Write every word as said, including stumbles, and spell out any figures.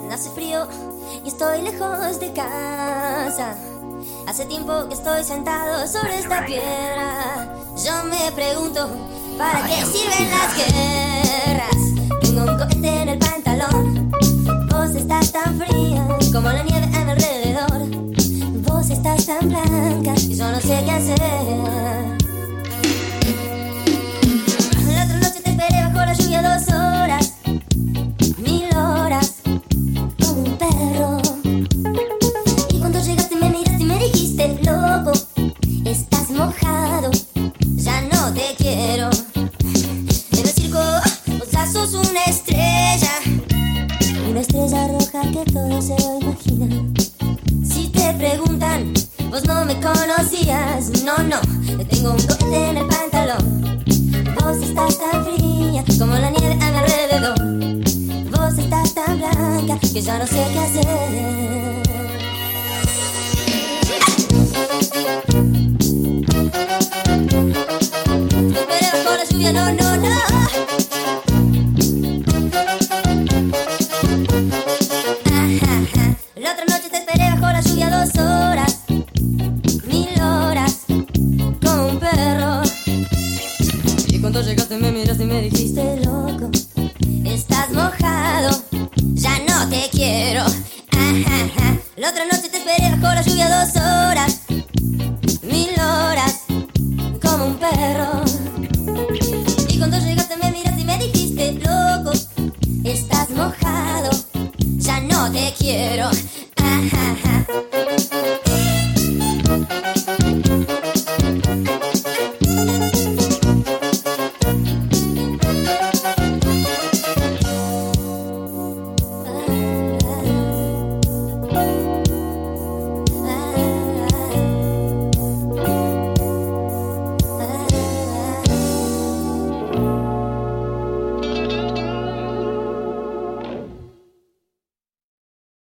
Hace frío y estoy lejos de casa. Hace tiempo que estoy sentado sobre esta piedra. Yo me pregunto, ¿para qué sirven las guerras? Tengo un cohete en el pantalón. Vos estás tan fría como la nieve a mi alrededor. Vos estás tan blanca y yo no sé qué hacer. La otra noche te esperé bajo la lluvia dos horas, mil horas, como un perro. Y cuando llegaste me miraste y me dijiste, loco, estás mojado, ya no te quiero. En el circo vos ya sos una estrella, una estrella roja que todo se lo imagina. Si te preguntan, vos no me conocías, no, no, tengo un cohete en el pantalón. Vos estás tan fría como la nieve a mi alrededor. Vos estás tan blanca que ya no sé qué hacer. Te esperé bajo la lluvia, no, no, no. La otra noche te esperé bajo la lluvia dos horas, mil horas, como un perro. Y cuando llegaste me miraste y me dijiste, loco, estás mojado, ya no te quiero. Ajá. La otra noche te esperé bajo la lluvia dos horas, mil horas, como un perro. Y cuando llegaste me miraste y me dijiste, loco, estás mojado, ya no te quiero.